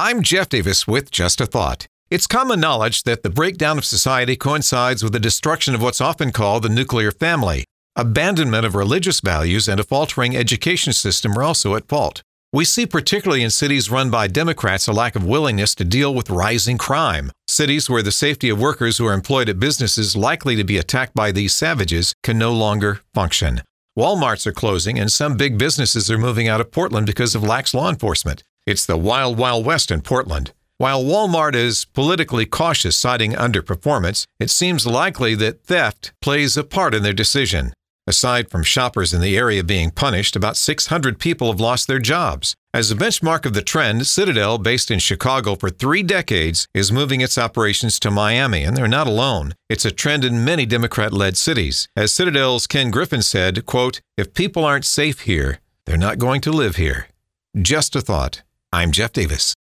I'm Jeff Davis with Just a Thought. It's common knowledge that the breakdown of society coincides with the destruction of what's often called the nuclear family. Abandonment of religious values and a faltering education system are also at fault. We see particularly in cities run by Democrats a lack of willingness to deal with rising crime. Cities where the safety of workers who are employed at businesses likely to be attacked by these savages can no longer function. Walmarts are closing and some big businesses are moving out of Portland because of lax law enforcement. It's the wild, wild west in Portland. While Walmart is politically cautious, citing underperformance, it seems likely that theft plays a part in their decision. Aside from shoppers in the area being punished, about 600 people have lost their jobs. As a benchmark of the trend, Citadel, based in Chicago for 3 decades, is moving its operations to Miami, and they're not alone. It's a trend in many Democrat-led cities. As Citadel's Ken Griffin said, quote, "If people aren't safe here, they're not going to live here." Just a thought. I'm Jeff Davis.